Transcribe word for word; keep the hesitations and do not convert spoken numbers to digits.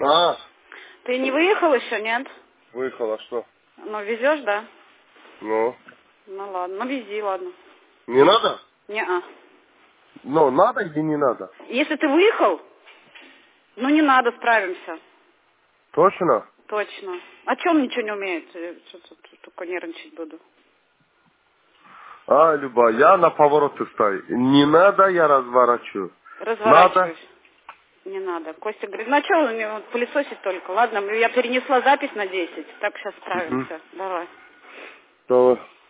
А, Ты не выехал еще, нет? выехала, что? Ну, везешь, да? Ну, Ну, ладно. Ну, вези, ладно. не надо? Не-а. Ну, надо или не надо? Если ты выехал, ну, не надо, справимся. Точно? Точно. О чем ничего не умеет? Я что-то только нервничать буду. А, Люба, я на повороте стою. Не надо, я разворачиваю. Надо? Разворачиваюсь. Не надо. Костя говорит, ну, а что у него пылесосить только? Ладно, я перенесла запись на десять. Так, сейчас Угу. справимся. Давай. Давай.